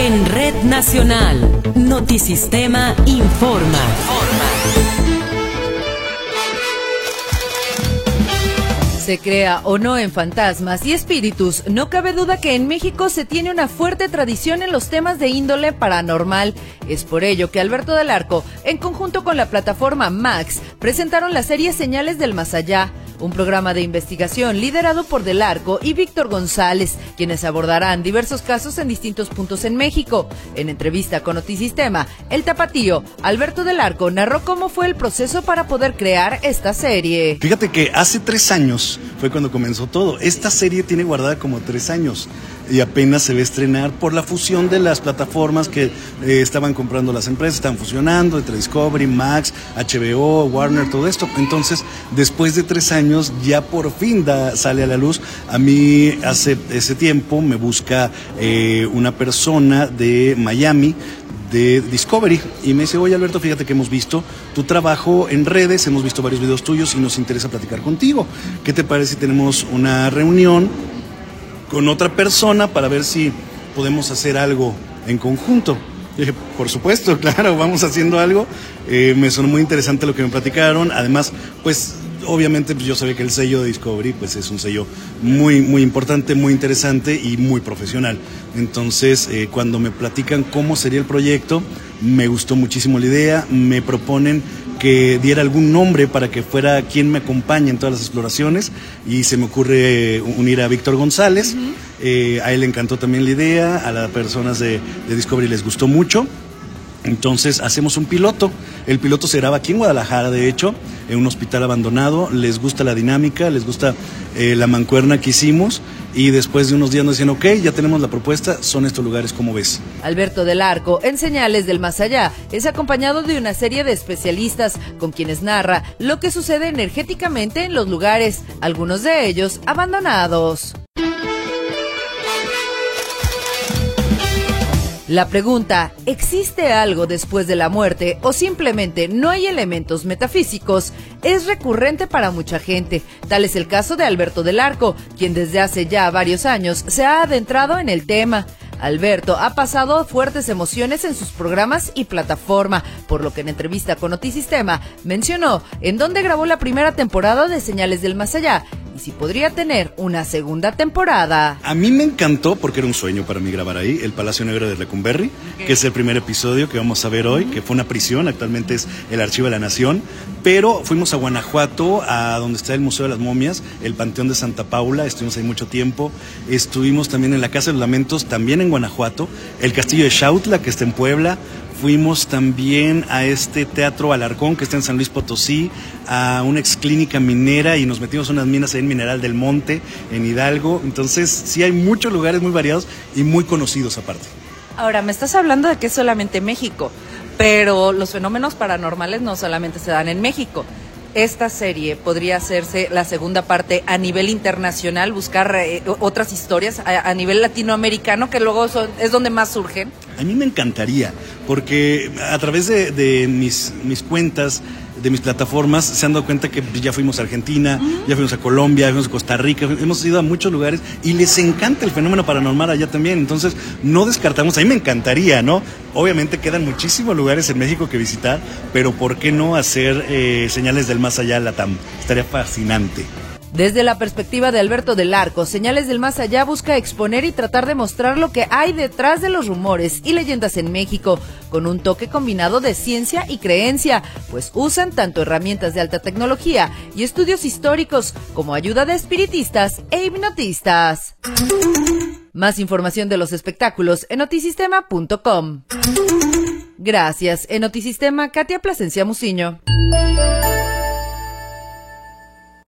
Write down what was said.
En Red Nacional, Notisistema informa. Se crea o no en fantasmas y espíritus, no cabe duda que en México se tiene una fuerte tradición en los temas de índole paranormal. Es por ello que Alberto del Arco, en conjunto con la plataforma Max, presentaron la serie Señales del Más Allá, un programa de investigación liderado por Del Arco y Víctor González, quienes abordarán diversos casos en distintos puntos en México. En entrevista con Notisistema, el tapatío Alberto Del Arco narró cómo fue el proceso para poder crear esta serie. Fíjate que hace 3 años fue cuando comenzó todo. Esta serie tiene guardada como 3 años y apenas se va a estrenar por la fusión de las plataformas que estaban comprando las empresas, estaban fusionando entre Discovery, Max, HBO, Warner, todo esto. Entonces, después de 3 años, ya por fin sale a la luz. A mí, hace ese tiempo, me busca una persona de Miami, de Discovery, y me dice: oye, Alberto, fíjate que hemos visto tu trabajo en redes, hemos visto varios videos tuyos y nos interesa platicar contigo. ¿Qué te parece si tenemos una reunión con otra persona para ver si podemos hacer algo en conjunto? Y dije, por supuesto, claro, vamos haciendo algo. Me sonó muy interesante lo que me platicaron. Además, pues obviamente yo sabía que el sello de Discovery pues es un sello muy, muy importante, muy interesante y muy profesional. Entonces, cuando me platican cómo sería el proyecto, me gustó muchísimo la idea. Me proponen que diera algún nombre para que fuera quien me acompañe en todas las exploraciones, y se me ocurre unir a Víctor González. A él le encantó también la idea, a las personas de Discovery les gustó mucho. Entonces hacemos un piloto. El piloto se graba aquí en Guadalajara, de hecho, en un hospital abandonado. Les gusta la dinámica, les gusta la mancuerna que hicimos, y después de unos días nos decían: ok, ya tenemos la propuesta, son estos lugares, ¿cómo ves? Alberto Del Arco, en Señales del Más Allá, es acompañado de una serie de especialistas con quienes narra lo que sucede energéticamente en los lugares, algunos de ellos abandonados. La pregunta, ¿existe algo después de la muerte o simplemente no hay elementos metafísicos?, es recurrente para mucha gente. Tal es el caso de Alberto Del Arco, quien desde hace ya varios años se ha adentrado en el tema. Alberto ha pasado fuertes emociones en sus programas y plataforma, por lo que en entrevista con Notisistema mencionó en dónde grabó la primera temporada de Señales del Más Allá y si podría tener una segunda temporada. A mí me encantó, porque era un sueño para mí grabar ahí, el Palacio Negro de Lecumberri, que es el primer episodio que vamos a ver hoy, que fue una prisión, actualmente es el Archivo de la Nación, pero fuimos a Guanajuato, a donde está el Museo de las Momias, el Panteón de Santa Paula, estuvimos ahí mucho tiempo, estuvimos también en la Casa de los Lamentos, también en Guanajuato, el Castillo de Xautla, que está en Puebla. Fuimos también a este Teatro Alarcón, que está en San Luis Potosí, a una exclínica minera, y nos metimos a unas minas ahí en Mineral del Monte, en Hidalgo. Entonces, sí hay muchos lugares muy variados y muy conocidos aparte. Ahora, me estás hablando de que es solamente México, pero los fenómenos paranormales no solamente se dan en México. Esta serie podría hacerse la segunda parte a nivel internacional, buscar otras historias a nivel latinoamericano, que luego es donde más surgen. A mí me encantaría, porque a través de mis cuentas, de mis plataformas, se han dado cuenta que ya fuimos a Argentina, ya fuimos a Colombia, ya fuimos a Costa Rica, hemos ido a muchos lugares y les encanta el fenómeno paranormal allá también. Entonces, no descartamos, a mí me encantaría, ¿no? Obviamente quedan muchísimos lugares en México que visitar, pero ¿por qué no hacer Señales del Más Allá Latam? Estaría fascinante. Desde la perspectiva de Alberto Del Arco, Señales del Más Allá busca exponer y tratar de mostrar lo que hay detrás de los rumores y leyendas en México, con un toque combinado de ciencia y creencia, pues usan tanto herramientas de alta tecnología y estudios históricos como ayuda de espiritistas e hipnotistas. Más información de los espectáculos en notisistema.com. Gracias. En Notisistema, Katia Plasencia Muciño.